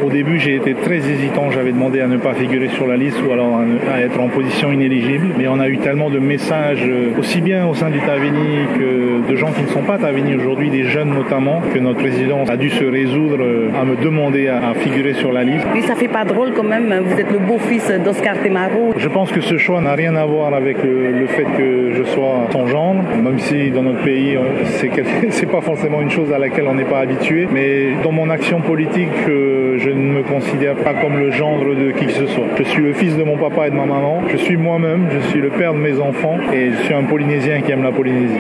Au début, j'ai été très hésitant. J'avais demandé à ne pas figurer sur la liste ou alors à être en position inéligible. Mais on a eu tellement de messages, aussi bien au sein du Tavini que de gens qui ne sont pas Tavini aujourd'hui, des jeunes notamment, que notre président a dû se résoudre à me demander à figurer sur la liste. Oui, ça fait pas drôle quand même. Vous êtes le beau-fils d'Oscar Temaro. Je pense que ce choix n'a rien à voir avec le fait que je sois son gendre, même si dans notre pays, c'est pas forcément une chose à laquelle on n'est pas habitué. Mais dans mon action politique, je ne me considère pas comme le gendre de qui que ce soit. Je suis le fils de mon papa et de ma maman. Je suis moi-même, je suis le père de mes enfants et je suis un Polynésien qui aime la Polynésie.